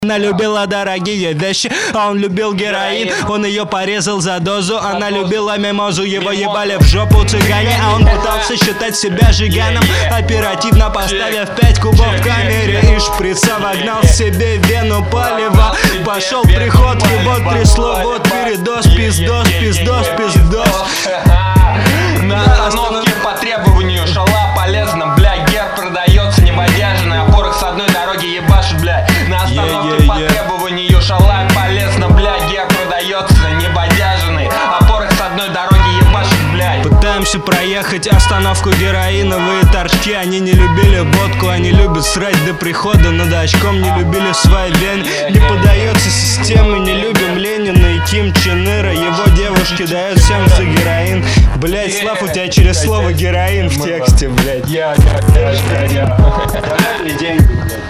Она любила дорогие вещи, а он любил героин. Он ее порезал за дозу, она любила мимозу. Его ебали в жопу цыгане, а он пытался считать себя жиганом. Оперативно поставив 5 кубов в камере и шприца вогнал себе вену палева. Пошел приходки, вот трясло, вот передоз, пиздос, пиздос, пиздос. На остановке по требованию шала полезна, бля, гер продается небодяжный, а порох с одной дороги ебашит, бля. На остановке по требованию шала полезна, бля, гер продается небодяжный, а порох с одной дороги ебашит, блядь. Пытаемся проехать остановку героиновые торчки. Они не любили водку, они любят срать до прихода над очком. Не любили свои вены, не поддается системе. Не любим Ленина и Ким Чен Ира. Его девушки дают всем за героин. Блять, Слав, у тебя через слово героин в тексте, блять. Давай деньги, блядь.